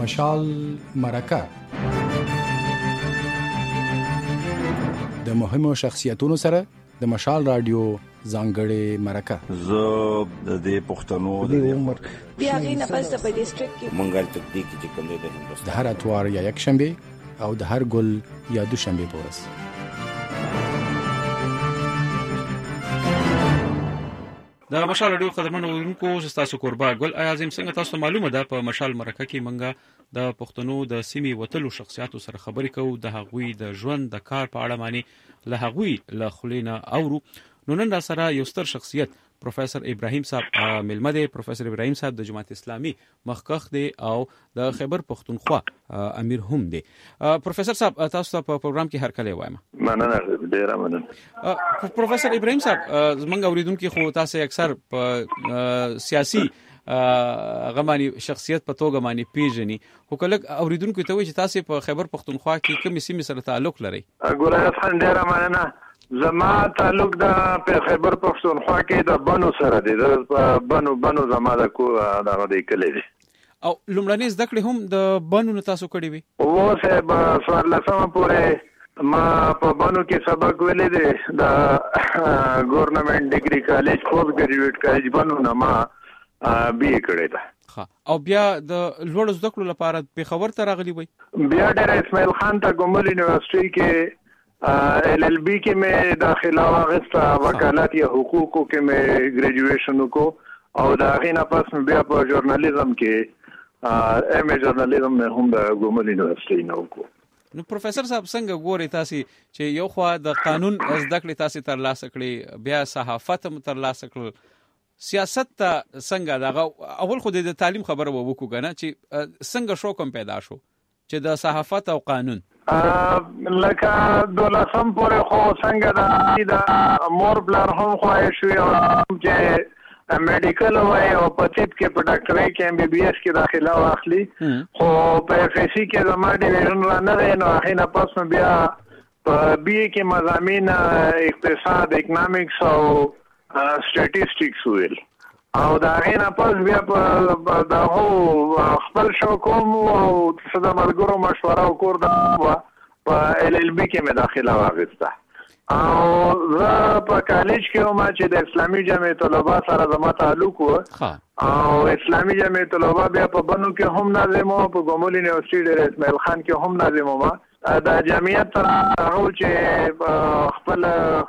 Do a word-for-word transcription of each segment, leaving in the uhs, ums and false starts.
مشال مرکه د مهمو شخصیتونو سره د مشال رادیو ځانګړې مرکه. زه د دې پښتنو د عمر بیا غي نه پس په ډیسټریکټ کې منګل تکتیک چې کوم دی د هندوستان د هر اتوار یا یک شنبه او د هر ګل یا دو شنبه پورس. د مشال رادیو قدرمنو ورونکو تاسو قربا ګل اعظم څنګه تاسو معلومه ده په مشال مرکه کې منګه د پښتنو د سیمې وتلو شخصیاتو سره خبرې کوو، د هغوی د ژوند د کار په اړه معنی له هغوی له خلینا اورو. نو نن را سره یو ستر شخصیت پروفیسور ابراهیم صاحب ملمه دی. پروفیسور ابراهیم صاحب د جماعت اسلامي مخکخ دی او د خیبر پختونخوا امیر هم دی. پروفیسور صاحب تاسو په پروګرام کې هر کله وایم. مننه ډیر مننه. پروفیسور ابراهیم صاحب زمونږ اوریدونکو خو تاسو اکثر په سیاسي غمانی شخصیت په توګه باندې پیژني، خو کله اوریدونکو ته وایي چې تاسو په خیبر پختونخوا کې کومې سیمې سره تعلق لرئ؟ ګولای خان ډیر مننه. زما تعلق د خیبر پختونخوا کې د بنو سره دی، د بنو بنو زما د کو دغه دی کلی دی. او لومړنۍ زده کړې هم د بنو نه تاسو کړې وي؟ اوسه به څوارلسمه پورې ما په بنو کې سبق ویلې دی. د ګورنمنت ډیګري کالج پوسټ ګریجویټ کالج بنو نه ما بي کړې ده. او بیا د لوړ زده کړو لپاره پیښور ته راغلی وي؟ بیا ډېر اسماعیل خان ته ګومل یونیورسيټي کې ایل ایل بی کې مې داخله واغسته، وکالت یا حقوقو کې مې ګریجویشن وکړو او دا غینه پس بیا په ژورنالیزم کې ایم ای ژورنالیزم مې هم د ګومل یونیورسيټي نه وکړو. نو پروفیسور صاحب څنګه ګوري تاسو چې یو خوا د قانون زده کړې تاسو تر لاسه کړې، بیا صحافت هم تر لاسه کړل، سیاست ته څنګه دغه اول خو د تعلیم خبره وکړو کنه چې څنګه شو کوم پیدا شو چې د صحافت او قانون لکه دولسم پورې خو څنګه د مور بلار هم خوای شو چې میډیکل وای او په طب کې په ډاکټرۍ کې ام بي بي اس کې داخله واخلي، خو په اف اس سی کې زما ډیویژن را نه دی. نو هغه نه پس بیا په بي اي کې مضامین اقتصاد، اکونومکس او سټیټیسټکس ویل او دا غینا پس بیا په دا هو خپل شو کوم او څه د ملګرو مشوره وکړ دا په ایل ایل بی کې مې داخله واغسته او زه په کالج کې هم چې د اسلامي جامعه طلبه سره زما تعلق و او اسلامي جامعه طلبه بیا په بنو کې هم ناظم او په ګومل یونیورسيټي د اسماعیل خان کې هم ناظم ما د جمعیت تر هغه چې خپل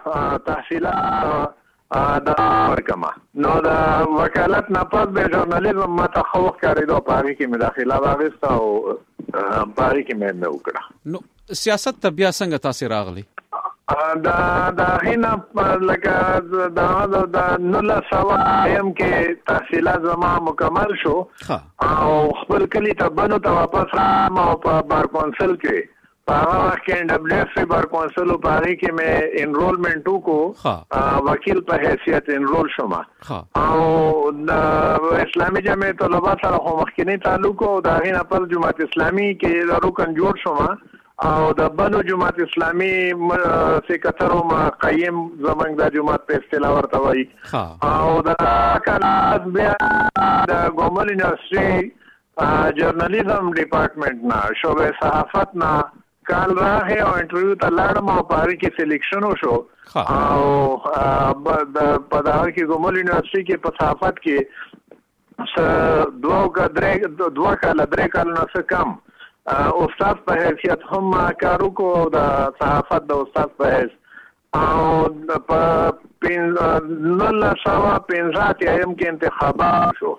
تحصیلات دا ورکما. نو دا وکالت نه پات به ژورنالیزم ما ته خو کاریدو پاره کې مې داخله واغسته او پاره کې مې نه وکړه. نو سیاست ته بیا څنګه تاسو راغلی؟ دا دا هینا لکه دا دا نولا سوا ایم کې تحصیلات زما مکمل شو او خپل کلی ته بنو ته واپس راځم او په بار کونسل کې په هغه وخت کې ان ډبلیو اف بار کونسل په هغه کې مې انرولمنت وکړو، وکیل په حیثیت انرول شوم او د اسلامي جامعه طلبه سره خو مخکینی تعلق او د هغې نه پس جماعت اسلامي کې رکن جوړ شوم او د بنو جماعت اسلامي سیکرټر ما قیم زمنګ د جماعت په اصطلاح ورته وایي او د کلاس بیا د ګومل یونیورسيټي جرنالیزم ډپارټمنټ نه شوبه صحافت نه کال راغی او انټرویو ته لاړم او پاره کې سلیکشن وشو او په دغه کې ګومل یونیورسيټي کې په صحافت کې دوه درې دوه کال درې کال نه څه کم استاد په حیثیت هم کارو کو د صحافت د استاد په حیث او په پین نل سوا پنځه ایم کې انتخابات شو.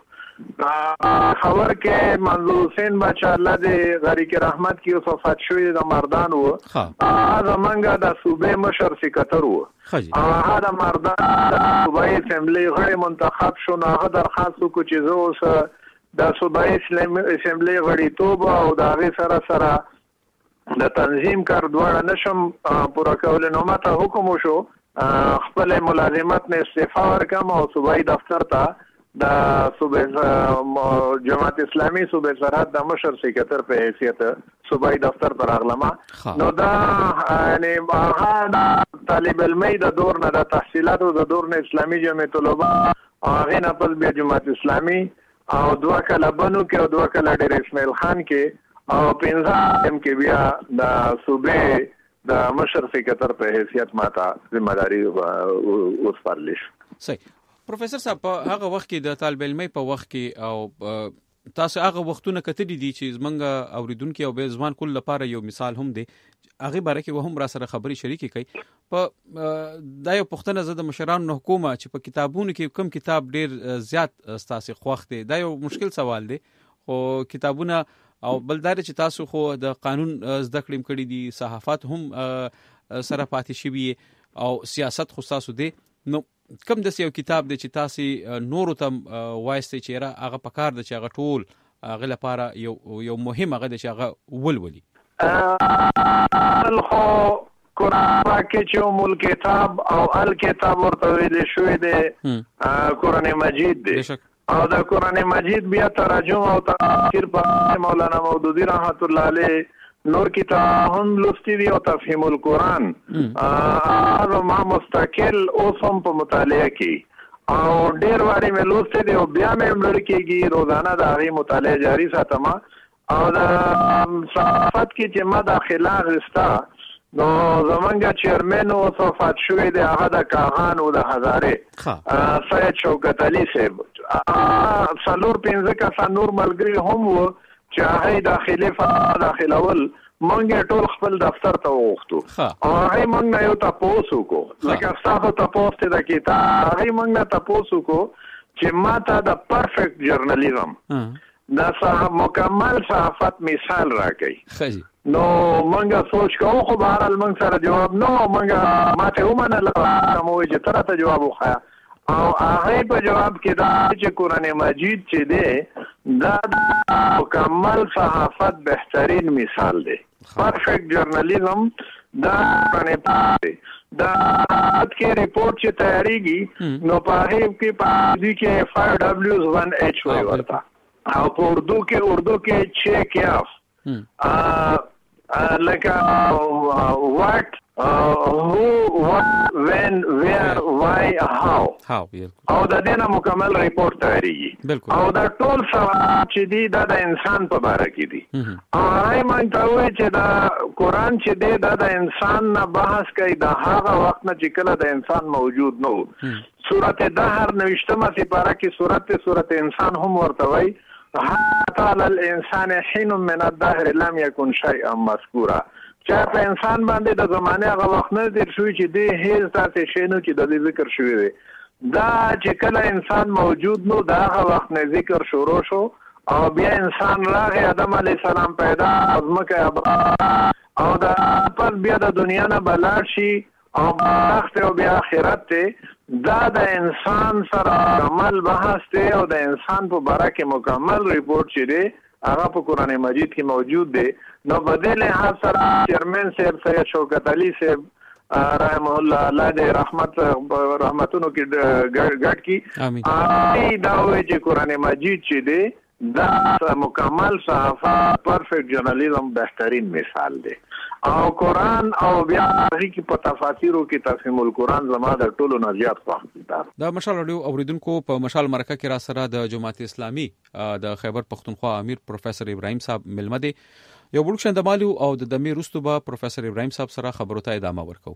خبر کې منظور حسین بچا الله دې غریق رحمت کې وفات شوی د مردان وو، هغه منګه د صوبې مشر سیکرټر وو، هغه مردان د صوبې اسمبلی غړي منتخب شو. نو هغه درخواست وکړ چې زه اوس د صوبې اسمبلی غړي توب او د هغه سره سره د تنظیم کار دواړه نشم پوره کول. نو ماته حکم وشو خپل ملازمت نه استعفا ورکم او صوبې دفتر ته د صوبې جماعت اسلامي صوبې سرحد د مشر سیکرټر په حیثیت صوبې دفتر ته راغلم. نو دا یعنی هغه طالب علمي د دور نه د تحصیلاتو د دور نه اسلامي جامعه طلبه هغه نه پس بیا جماعت اسلامي او دوه کله بنو کې او دوه کله ډیر اسماعیل خان کې او پنځم کې بیا د صوبې د مشر سکرټر په حیثیت ماته ذمہداري وسپارل شو. صحیح. پروفیسور صاحب په هغه وخت کې د طالب علمي په وخت کې او تاسو هغه وختونه کتلی دي چې زمونږ اوریدونکو او به زمان کول لپاره یو مثال هم دی هغه باره کې وهم را سره خبري شریکي کوي په دا یو پښتنه زده مشرانو حکومت چې په کتابونو کې کم کتاب ډیر زیات تاسو خوښ دی دا یو مشکل سوال دی خو کتابونه او بلدار چې تاسو خو د قانون زده کړم کړی دي صحافت هم سره پاتې شوی او سیاست خو تاسو دی نو کوم د یو کتاب دی چې تاسو نور تم وایستي چې را هغه پکار د چې هغه ټول هغه لپاره یو یو مهم هغه د چې هغه ولولي الخو قرآن کې چې مول کتاب او ال کتاب ورته ویل شوی دی قرآن مجید دی او د قرآن مجید بیا ترجمه او تفسیر په مولانا مودودی رحمت الله علیه نور کتاب هم لستی دی او تفهیم القرآن هغه ما مستقل اوس هم په مطالعه کې او ډیر واری مې لستی دی او بیا مې ملر کېږي روزانه د هغې مطالعه جاری ساتم او د صحافت کې چې ما داخله غستا نو زمونږ چیرمن او صفات شوی دی هغه د کاغان او د هزاره سید شوکت علي صاحب څلور پنځه کسان نور ملګري هم وو چې هغه داخلي فعال داخلول مونږ ټول خپل دفتر ته وغوښتو او هغه مونږ نه یو تاسو کو لکه تاسو تاسو ته د کتاب هغه مونږ نه تاسو کو چې ماته د پرفیکټ جرنالیزم دا صاحب مکمل صحافت مثال راکړي نو مونږه سوچ کوو خو بهر حال مونږ سره جواب نو مونږه ماته ومنل کوم چې تر ته جواب وخایا او هغه په جواب کې دا چې قرآن مجید چې دی دا مکمل صحافت بهترین مثال دی پرفیکٹ جرنالیزم دا قرآن پاک دی دا حد کې ریپورٹ چې تیاریږي نو په هغه کې پاږي کې فایو ډبلیوز ون ایچ وای ورته او په اردو کې اردو کې چھ کیاف لکه واټ who, what, when, where, why, how how او د دې نه مکمل ریپورت تیاریږي او دا ټول سوالات چې دي دا د انسان په باره کې دي او هغه مونږ ته وایي چې دا قرآن چې دی دا د انسان نه بحث کوي د هغه وخت نه چې کله د انسان موجود نه و سورت دهر نوشتمه سپاره کې سورت سورت انسان هم ورته وایي حتی الانسان حین من الدهر لم یکن شیئا مذکورا چې په انسان باندې د زمانه هغه وخت نه تیر شوی چې دی هیڅ داسې شی نه چې د دې ذکر شوی دی دا چې کله انسان موجود نو دا هغه وخت نه ذکر شروع شو او بیا انسان راغی آدم علیه السلام پیدا ازمکه او دا پس بیا د دنیا نه بلاړ شي او بخت او بیا آخرت ته دا د انسان سره مکمل بحث دی او د انسان په باره کې مکمل ریپورت چې دی هغه په قرآن مجید کې موجود دی نو بدل لحاظ سره چیرمن صاحب سید شوکت علي صاحب رحمه الله الله دې رحمت رحمتونو کې ګډ کی امين دا وایي چې قرآن مجید چې دی دا مکمل صحافت پرفیکٹ جرنالیزم بهترین مثال دی او قرآن او بیا هغه کې په تفاسیرو کې تفهیم القرآن زما د ټولو نه زیات خوښ دا مشال اډیو اوریدونکو په مشال مرکه کې را سره د جماعت اسلامي د خیبر پختونخوا امیر پروفیسور ابراهیم صاحب ملمه دی یو بل څه د مالو او د دمه رستو به پروفیسور ابراهیم صاحب سره خبرو ته ادامه ورکو.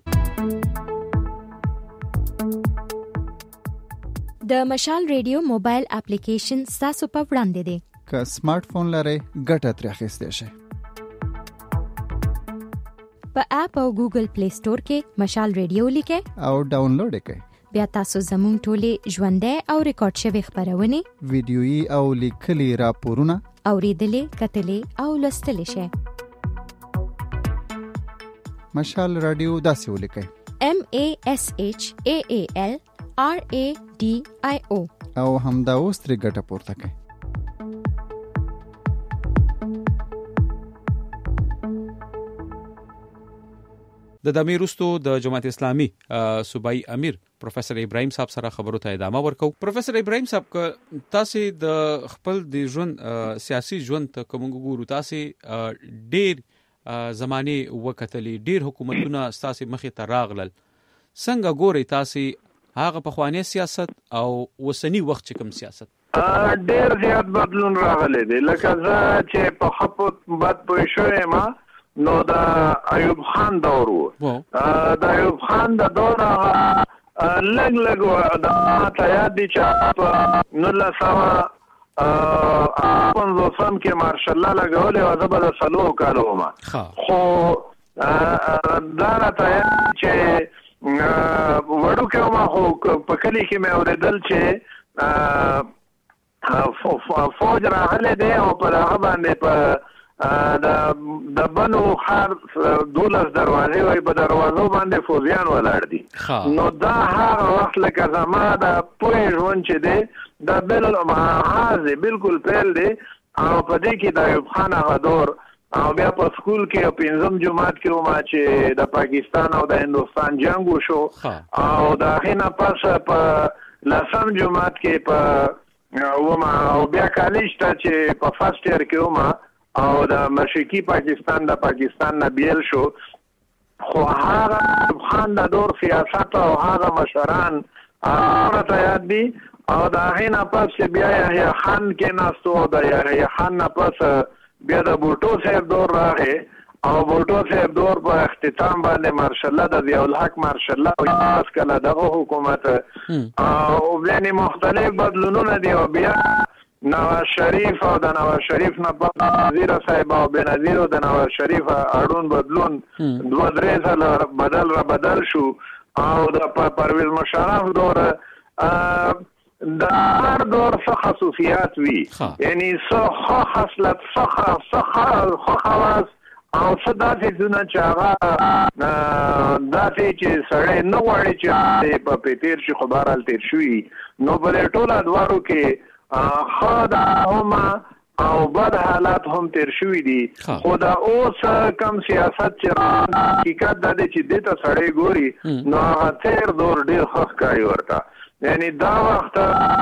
د مشال ریډیو موبایل اپلیکیشن تاسو په وړاندې دی که سمارټ فون لرئ ګټه ترې اخیستئ شئ. په اپ او ګوګل پلی سٹور کې مشال ریډیو لیکئ او ډاونلوډ کړئ. بیا تاسو زموږ ټولې ژوندۍ او ریکارډ شوی خبرونه ویډیويي او لیکلي راپورونه اوریدلې کتلې او لوستلې شئ. مشال رادیو داسې ولیکئ M A S H A A L R A D I O او همدا اوس ترې ګټه پورته کړئ. د دمه رستو د جماعت اسلامي صوبایي امیر پروفیسور ابراهیم صاحب سره خبرو ته ادامه ورکو. پروفیسور ابراهیم صاحب ک تاسو د خپل د ژوند سیاسي ژوند ته کوم ګورو تاسو ډیر زمانه وکټلې ډیر حکومتونه تاسو مخې ته راغلل څنګه ګوري تاسو هغه پخوانی سیاست او وسنی وخت چې کوم سیاست ډېر زیات بدلون راغلی دی. لکه زه چې په خپوت بد پوه شوی ما نو د ایوب خان دور و. د ایوب خان د دور هغه لږ لږ د ماته یاد دي چې په نولس سوه پنځوسم کې مارشالله لګولې وه، زه به د څلورو کالو وم. خو دا راته یاد چې وړوکی وم، خو په کلي کې مې اورېدل چې فوج راغلی دی او په هغه باندې په د بنو خار دولس دروازې وای، په دروازو باندې فوجیان ولاړ دي. نو دا هغه وخت لکه زما د پوهې ژوند چې دی دا بل محاذ بالکل پیل دی. او په دې کې د ایوب خان هغه دور او بیا په سکول کې او پنځم جماعت کې وم چې د پاکستان او د هندوستان جنگ وشو، او د هغې نه پس په لسم جماعت کې په وم، او بیا کالج ته چې په فرسټ ایئر کې وم او د مشرقي پاکستان د پاکستان نه بیل شو. خو هغه ایوب خان د دور سیاست او هغه مشران هغه ته یاد دي. او د هغې نه پس چې بیا یحیی خان کېناستو، او د یحیی خان نه پس بیا د بوټو صاحب دور راغی، او بوټو صاحب دور په اختتام باندې مارشالله د ضیاء الحق مارشالله او پس کله دغه حکومت او بیا مختلف بدلونونه دي. او بیا نواز شریف او د نواز شریف نه په وزیر صاحب او بنظیر او د نواز شریف اړون بدلون دوه درې ځله بدل را بدل شو. او د پرویز مشرف دور د هر دور څه خصوصیات وي، یعنی څه ښه خصلت، څه ښه خواص او څه داسې ځونه چې هغه داسې چې سړی نه غواړي چې په پې تېر شي، خو بهرحال تېر شوي. نو په دې ټولو ادوارو کې ښه د هم او بد حالات هم تیر شوي دي. خو دا اوس کم سیاست چې حقیقت دا دی چې دې ته سړی ګوري نو هغه تېر دور ډېر ښه ښکاري ورته. یعنی دا وخت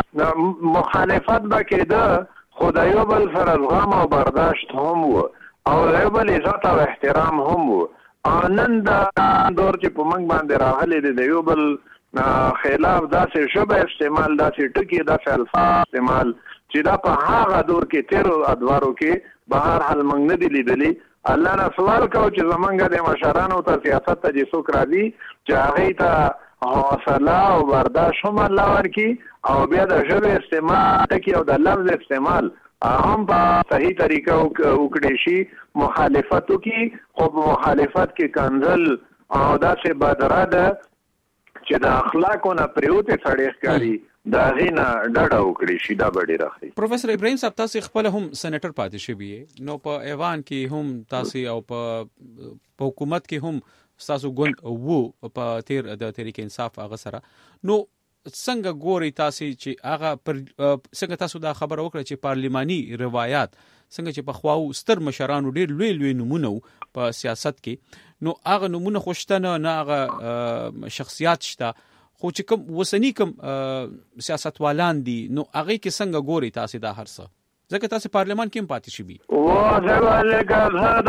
مخالفت به کېده، خو د یو بل سره زغم او برداشت هم و، او د یو بل عزت او احترام هم و. او نن دا دور چې په موږ باندې راغلی دی د یو بل خلاف داسې ژبه استعمال، داسې ټکي، داسې الفاظ استعمال چې دا په هغه دور کې تیرو ادوارو کې به هر حال موږ نه دي لیدلي. الله نه سوال کوو چې زمونږ د مشرانو ته سیاست ته چې څوک راځي چې هغې ته حوصله او برداشت هم الله ورکړي، او بیا د ژبې استعمال ټکي او د لفظ استعمال هم په صحیح طریقه وکړی شي. مخالفت وکړي، خو په مخالفت کې کنځل او داسې بدره ده چې د اخلاقو نه پریوتې سړی ښکاري، د هغې نه ډډه وکړي شي. دا به ډېره ښه. پروفیسر ابراهیم صاحب، تاسې خپله هم سینیټر پاتې شوي یې، نو په ایوان کې هم تاسې او په حکومت کې هم ستاسو ګوند وو په تیر د تحریک انصاف هغه سره. نو څنګه ګوري تاسې چې هغه پر څنګه تاسو دا خبره وکړه چې پارلماني روایات څنګه چې په خواو ستر مشرانو ډېر لوی لوی نمونه په سیاست کې، نو هغه نمونه خو شته نه، نه هغه شخصیات شته، خو چې کوم وسني کوم سیاستوالان دي نو هغې کې څنګه ګوري تاسې دا هر څه؟ ځکه تاسې پارلمان کې هم پاتې شوي. و زه به لکه زه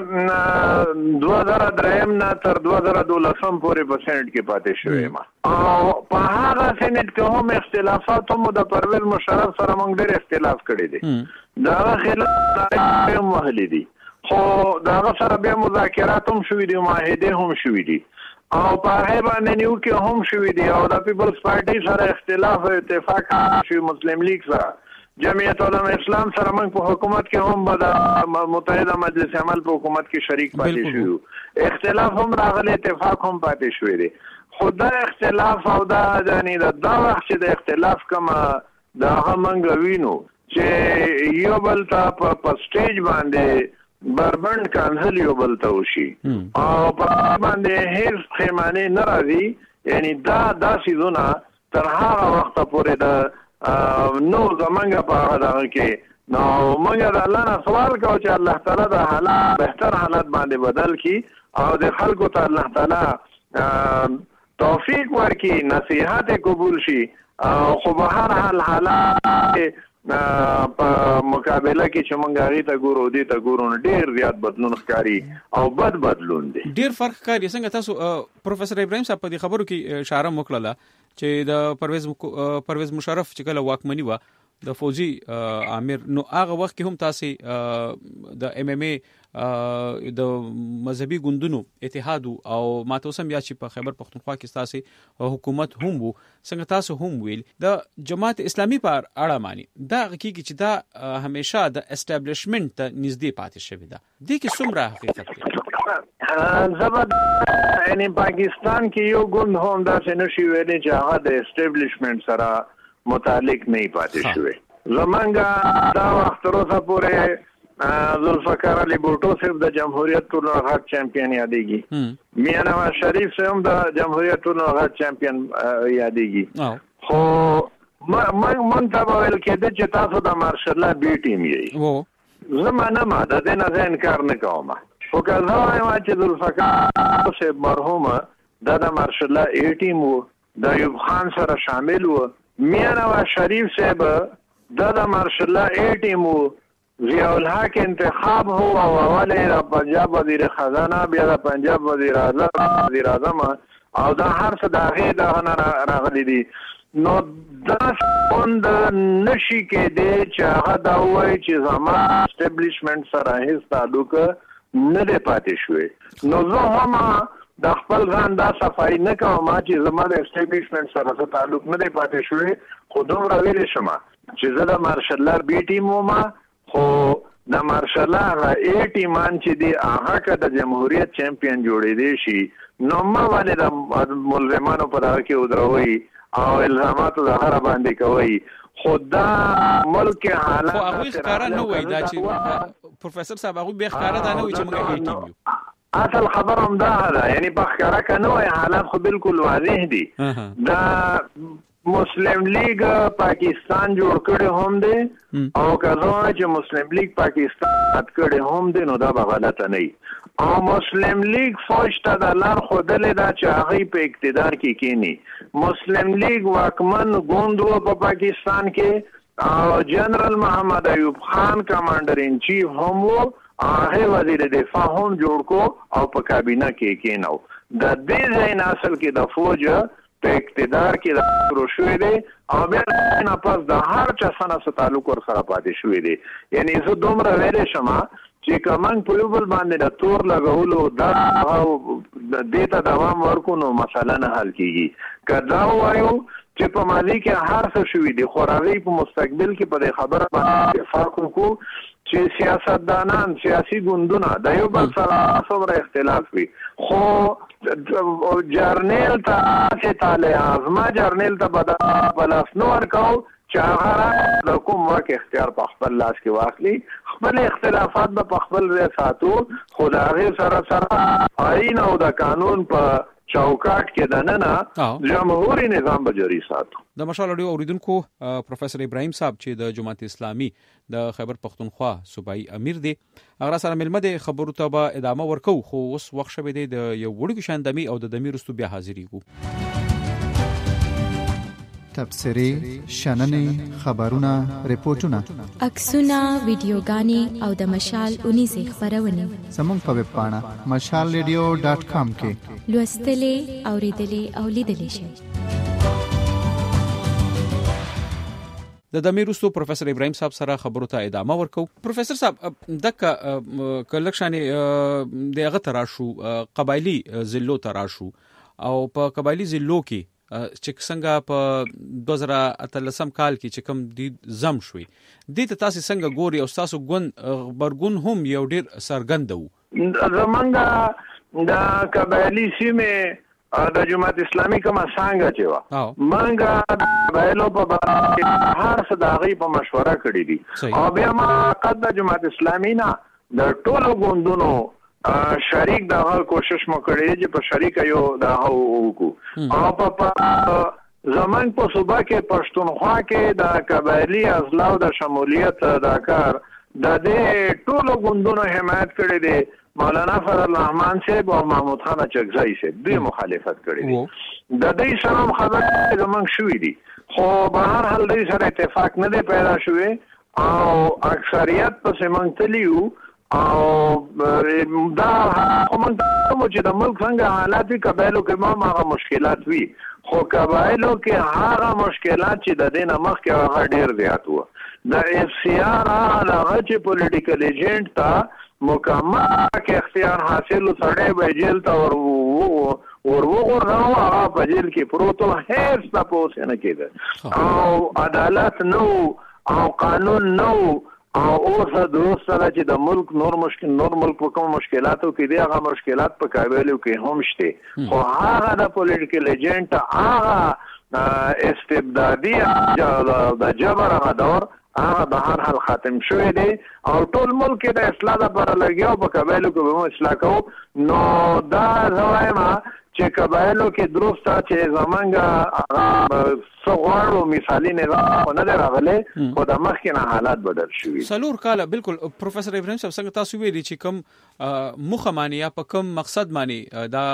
د دوه زره درېیم نه تر دوه زره دولسم پورې په سینټ کې پاتې شوی یم، او په هغه سینټ کې هم اختلافات هم د پرویز مشرف سره موږ ډېر اختلاف کړی دی، د هغه خلاف هم وهلي دي، خو د هغه سره بیا مذاکرات هم شوي دي، معاهدې هم شوي دي، او په هغې باندې نیوکې هم شوي دي، او د پیپلز پارټي سره اختلاف او اتفاق شوي، مسلم لیگ سره، جمعیت علماء اسلام سره موږ په حکومت کې هم به د متحده مجلس عمل په حکومت کې شریک پاتې شوي، اختلاف هم راغلی، اتفاق هم پاتې شوی دی. خو دا اختلاف او دا یعنې د دا وخت چې د اختلاف کومه د هغه موږ وینو چې یو بل ته په سټیج باندې بربند کانسل یو بل ته وشي او په باندې هیڅ پښیماني نه راځي، یعنې دا دا څیزونه تر هغه وخته پورې د نو زمونږ په هغه دغه کې نو موږ د الله نه سوال کوو چې الله تعالی د حالات بهتر حالت باندې بدل کړي او د خلکو ته الله تعالی توفیق ورکړي، نصیحت قبول شي، خو به هر حال حالات په مقابله کې چې موږ هغه ته ګورو دي ته ګورو ډیر زیات بدلون ښکاري او بد بدلون دي ډیر فرق ښکاري. څنګه تاسو پروفیسور ابراهیم صاحب په دې خبرو کې اشاره وکړه چې د پرویز پرویز مشرف چې کله واکمنی و د فوجي امیر نو هغه وخت کې هم تاسو د ام ام ای د مذهبي ګوندونو اتحاد او ماته سم یا چې په خیبر پختونخوا کې تاسو حکومت هم وو څنګه تاسو هم ویل د جماعت اسلامي پر اړه مانی دا حقیقي چې دا همیشه د اسټابلیشمنت ته نږدې پاتې شوی دا د کې څومره حقیقت زبد یعنی پاکستان کې یو ګوند هم دا څنګه ویلي چې هغه د اسټابلیشمنت سره متعلق نه پاتې شوی. زمونږ دا وخت تر اوسه پورې ذوالفقار علي بوټو صاحب د جمهوریت ټولنو غټ چمپیون یادېږي، میاں نواز شریف صاحب د جمهوریت ټولنو غټ چمپیون یادېږي. خو مونږ ته ویل کېده چې تاسو د مارشل بي ټیم یې زمانه ما د دې نه انکار نه کوم. خو که زه وایم چې ذوالفقار صاحب مرحوم دا د مارشل اي ټیم وو، د ایوب خان سره شامل وو، میاں نواز شریف صاحب دا د مارشل اي ټیم وو، ضیاء الحق انتخاب هو او اول د پنجاب وزیر خزانه بیا د پنجاب وزیر اعظم وزیر اعظم او دا هر څه دغه دغه راغلي دي. نو دا څنګه نشي کېدی چې هغه دا وایي چې زما اسټابلیشمنت سره هیڅ تعلق نه دی پاتې شوی. نو زه هم د خپل ځان دا صفای نه کوم چې زما د اسټابلیشمنت سره څه تعلق نه دی پاتې شوی. خو دومره ویلی شم چې زه د مارشل بي ټیم وم، خو د مارشل اي ټیمان چې دی هغه که د جمهوریت چمپیون جوړېدی شي نو ما باندې د ملزمانو په دغه کې ودروي او الزاماتو د هغه باندې کوي. خو دا ملک حالات خو هغوی ښکاره نه وایي دا چې پروفیسور صاحب هغوی بیا ښکاره دا نه وایي چې موږ اي ټیم یو. اصل خبر هم دا ده، یعنی په ښکاره که نه وایي حالات خو بالکل واضح دي. دا مسلم لیگ پاکستان جوړ کړی هم دی او که زه وایم چې مسلم لیگ پاکستان مات کړی هم دی نو دا به غلطه نه وي. او مسلم لیگ فوج ته د لار ښودلې ده چې هغوی په اقتدار کې کینی. مسلم لیگ واکمن ګوند و په پاکستان کې او جنرال محمد ایوب خان کمانډر ان چیف هم و، هغه وزیر دفاع هم جوړ کو او په کابینه کې کینو. د دې ځای نه اصل کې د فوج په اقتدار کې د شروع شوی دی او بیا نه پس د هر چا سره څه تعلق ور سره پاتې شوی دی. یعنی زه دومره ویلی شم چې که موږ په یو بل باندې د تور لګولو دا دې ته دوام ورکو نو مسله نه حل کېږي. که دا ووایو چې په ماضي کې هر څه شوي دي خو هغوی په مستقبل کې په دې خبره باندې فرق وکړو چې سیاستدانان سیاسي ګوندونه د یو بل سره څومره اختلاف وي، خو جرنیل ته چې طالع اعظمه جرنیل ته به په لاس نه ورکوو چې هغه د کوم واک اختیار په خپل لاس کې واخلي، خپل اختلافات به په خپل ځای ساتو، خو د هغې سره سره آئین او د قانون په چوکاټ کې دننه جمهوري نظام به جاری ساتو. د مشال اډیو اوریدونکو پروفیسور ابراهیم صاحب چې د جماعت اسلامي د خیبر پختونخوا صوبایي امیر دی هغه سره ملمه د خبرو ته به ادامه ورکو. خو اوس وخت شوی دی د یو وړوکی شاندمي او د دمي رستو بیا حاضرېږو. تبصرې، شننې، خبرونه، ریپورتونه، عکسونه، ویډیوګانې او د مشال اونیزې خبرونه زموږ په ویب پاڼه مشال ریډیو ډاټ کام کې لوستلې، اوریدلې او لیدلې شئ. د دمي رستو پروفیسور ابراهیم صاحب سره خبرو ته ادامه ورکو. پروفیسور صاحب دغه کلکشانې دغه تراشو قبایلی ضلعو تراشو او په قبایلی ضلعو کې چې څنګه په دوه زره اتلسم کال کې چې کوم د زم شوي دې ته تاسو څنګه ګوري او تاسو ګون برګون هم یو ډیر سرګند وو. زمونږ د قبایلی سیمه د جماعت اسلامي کومه څنګه چې وا مونږ د قبایلو په هر څه د هغوی په مشوره کړې دي او بیا ما قد د جماعت اسلامي نه د ټولو ګوندونو شریک دغه کوشش مو کړی چې په شریک یو دغه وکړو او په زمونږ په صوبه کې پښتونخوا کې د قبایلي اضلاع د شمولیت د کار د دې ټولو ګوندونو حمایت کړی دی. مولانا فضل الرحمن صاحب او محمود خان چکزای صاحب دوی مخالفت کړی دی. د دې سره خبرې زمونږ شوې دي خو به هر حال دوی سره اتفاق نه دی پیدا شوی او اکثریت پسې موږ تللي یو او دا خو موږ ته چې د ملک څنګه حالات وي قبایلو کې هم هغه مشکلات وي خو قبایلو کې هغه مشکلات چې د دې نه مخکې هغه ډېر زیات وو د اف سی آر هغه چې پولیټیکل ایجنټ ته مکمل کې اختیار حاصل سړی به جیل ته ور ورغورځاو هغه په جیل کې پروت و هیڅ تپوس نه کېده او عدالت نو او قانون نو او اوس د اوس سره چې د ملک نور مشکل نور ملک په کوم مشکلاتو کې دي هغه مشکلات په قبایلو کې هم شته خو هغه د پولیټیکل ایجنټ هغه استبدادي د جبر هغه دور هغه به هر حال ختم شوی دی او ټول ملک د اصلاح لپاره لګیاو په قبایلو کې به اصلاح کوو نو دا زوایم چې قبایلو کې درسته چې زمونږ څه غواړو مثالي نظام نه دی راغلی خو د مخکې نه حالات بدل شوي څلور کاله بالکل پروفیسر ابراهیم صاحب څنګه تاسو ویلي چې کوم موخه معنی یا په کوم مقصد معنی دا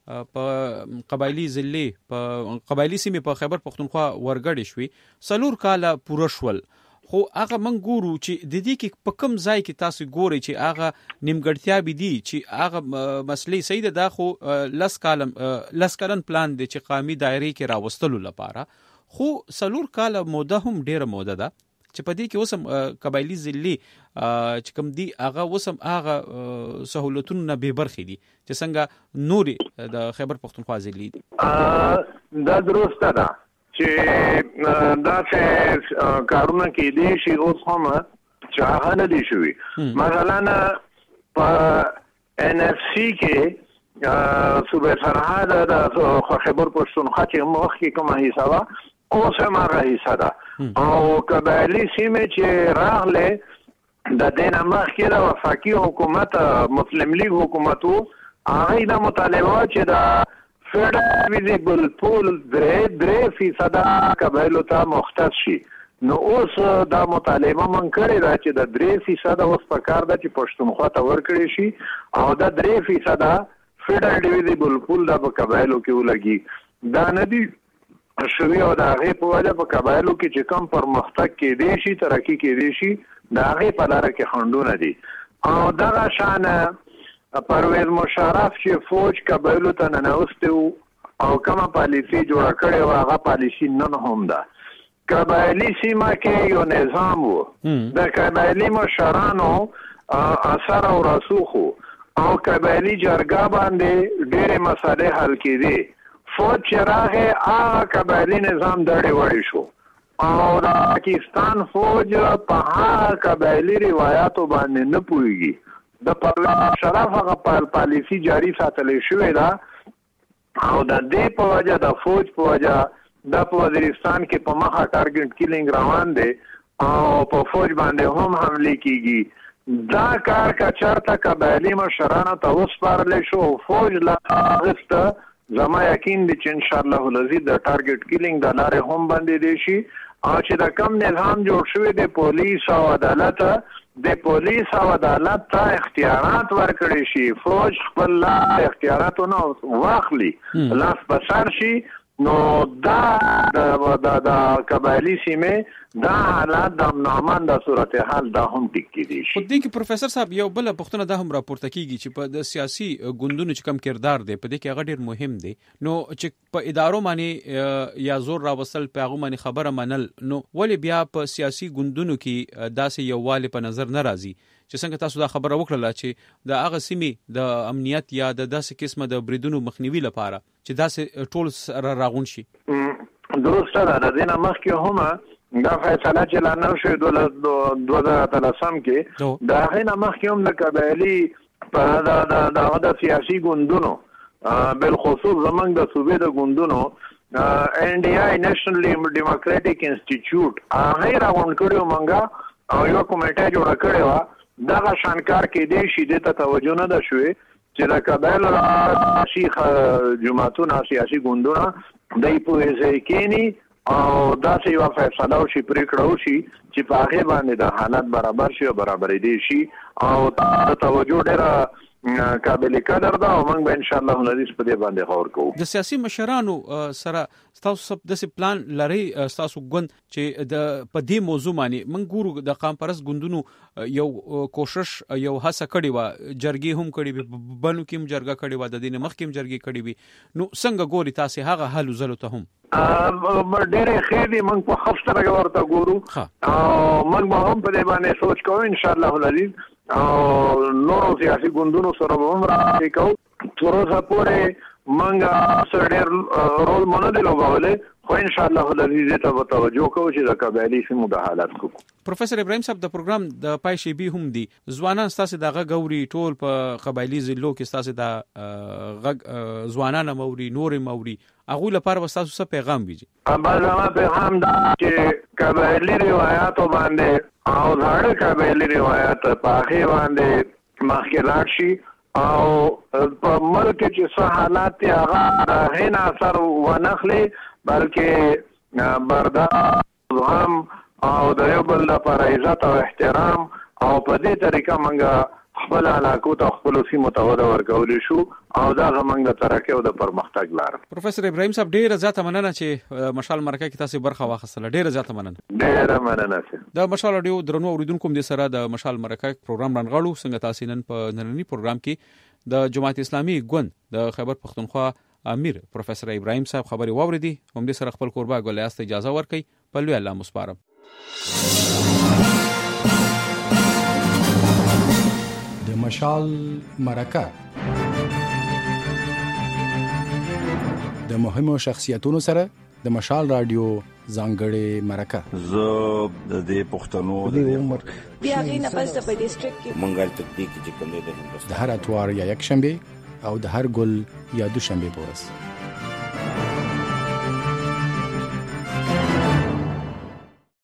په قبایلی ضلع په قبایلی سیمې په خیبر پختونخوا ورګړې شوې څلور کاله پوره شول خو هغه من ګورو چې د دې کې په کوم ځای کې تاسو ګوري چې هغه نیمګړتیاوې دي چې هغه مسلې صحیح ده دا خو لس کالم لس کلن پلان دی چې قومي دایرې کې راوستلو لپاره خو څلور کاله موده هم ډیره موده ده چې په دې کې اوسم قبایلی ضلع چې کوم دي هغه اوسم هغه سہولتونو نه به برخې دي چې څنګه نوري د خیبر پختونخوا ضلع دي دا درسته ده چې دا څه کارونه کې دي شي اوس هم چې هغه نه دي شوي مثلا په ان اف سی کې صوبه سرحد د خیبر پختونخوا چې مخکې کومه حصہ وه اوس هم هغه حصہ ده او قبایلي سیمې چې راغلې د دې نه مخکې د وفاقي حکومت مسلم لیگ حکومت و هغوی دا مطالبه چې د فیډرل ویزیبل پول درې درې فیصده قبایلو ته مختص شي نو اوس دا مطالبه من کړې ده چې د درې فیصده اوس په کار ده چې پښتونخوا ته ورکړی شي او د درې فیصده فیډرل ویزیبل پول د په قبایلو کې ولګي دا نه دي شوي او د هغې په وجه په قبایلو کې چې کوم پرمختګ کېدی شي ترقي کېدی شي د هغې په لاره کې خنډونه دي او دغه شان پرویز مشرف چې فوج قبایلو ته ننوستی و او کومه پالیسي جوړه کړې وه هغه پالیسي نن هم ده قبایلي سیمه کې یو نظام و د قبایلي مشرانو اثر او رسوخ او قبایلي جرګه باندې ډېرې مسالې حل کېدې فوج چې راغې هغه قبایلي نظام دړې وړې شو او د پاکستان فوج په هغه قبایلي روایاتو باندې نه پوهېږي د پرویز مشرف هغه پالیسي جاری ساتلی شوې ده او د دې په وجه د فوج په وجه د په وزیرستان کې په مخه ټارګټ کیلینګ روان دی او په فوج باندې هم حملې کیږي دا کار که چېرته قبایلي مشرانو ته وسپارلی شو فوج لا اخیسته زما یقین دی چې انشاءالله العزیز د ټارګټ کیلینګ د لارې هم بندېدی شي او چې د کم نظام جوړ شوی د پولیس او عدالت د پولیس او عدالت ته اختیارات ورکړي شي فوج خپل لاس اختیاراتونه واخلي لاس په سر شي نو دا د قبایلي سیمې دا حالات د امن د صورتحال دا هم ټیک کېدی شي. خو دې کې پروفیسر صاحب یو بله پوښتنه دا هم راپورته کېږي چې په د سیاسي ګوندونو چې کوم کردار دی په دې کې هغه ډېر مهم دی نو چې په ادارو باندې یا زور راوستل په هغو باندې خبره منل نو ولې بیا په سیاسي ګوندونو کې داسې یووالی په نظر نه راځي چې څنګه تاسو دا خبره وکړله چې د هغه سیمې د امنیت یا د داسې قسمه د بریدونو مخنیوي لپاره چې داسې ټول سره راغون شي. درسته ده د دې نه مخکې هم دا فیصله چې لا نه شوې دوه زره اتلسم کې د هغې نه مخکې هم د قبایلي د د سیاسي ګوندونو بالخصوص زموږ د صوبې د ګوندونو ان ډي آی نیشنل ډیموکراټیک انسټیټیوټ هغې راغونډ کړي وو موږ او یوه کمیټه جوړه کړې وه دغه شانکار کېدی شي دې ته توجه نه ده شوې چې د قبایلو سیاسي جماعتونه سیاسي ګوندونه دوی پوهې ځای کېني او داسې یوه فیصله وشي پرېکړه وشي چې په هغې باندې د حالت برابر شي او برابرېدی شي او د توجه ډېره قابل قدر ده او موږ به انشاءالله العزیز په دې باندې غور کوو. د سیاسي مشرانو سره تاسو سب د سي پلان لري تاسو ګوند چې د پدې موضوع باندې من ګورو د قام پرس ګوندونو یو کوشش یو هڅه کړې و جرګي هم کړې وي بنو کې هم جرګه کړې و د دین مخ کې هم جرګي کړې وي نو څنګه ګوري تاسو هغه حل زلو ته هم ډېرې خېدي موږ په خفته ورته ګورو او موږ به هم په دې باندې سوچ کوو ان شاء الله العزیز او نورو سیاسي ګوندونو سره به هم راځي کوو تر اوسه پورې موږ سره ډېر رول مونږ نه لوبولی خو ان شاء الله العزیز ته به توجه کوو چې د قبایلي سیمو د حالات کوو. پروفیسور ابراهیم صاحب د پروګرام د پای شی بي هم دي ځوانان ستاسو دغه غوري ټول په قبایلي ضلعو کې ستاسو د غ ځوانان موري نور موري هغه لپاره وستاسو څه پیغام ویږي؟ ابا پیغام دا چې قبایلي روایت باندې او ځاړه قبایلي روایت په هغه باندې مخکې راشي او په ملک چې څه حالات هغه هینا اثر ونخلي بلکې بردا هم او د یو بل لپاره عزت او احترام او په دې طریقه موږ خپل علاقو ته خپل سیمو ته وده ورکولی شو او دا موږ د ترقۍ او د پرمختګ لار. پروفیسور ابراهیم صاحب ډیره زیاته مننه چې مشال مرکه کې تاسو برخه واخیستله ډیره زیاته مننه. ډیره مننه. د مشال رادیو درنو اوریدونکو د سره د مشال مرکه پروګرام رانغاړو څنګه تاسو نن په نننی پروګرام کې د جماعت اسلامي ګوند د خیبر پختونخوا امیر پروفیسور ابراهیم صاحب خبري واوریدي هم د سره خپل قربا ګولیاست اجازه ورکړي په لوی الله مسپارم. د مشال مرکه د مهمو شخصیتونو سره د مشال رادیو ځانګړې مرکه زه د دې پښتنو د عمر بیا غي نه پس په ډیسټریکټ کې منګل تکتیک چې کوم دی د هر اتوار یا یک شنبه او د هر ګل یا دو شنبه پورس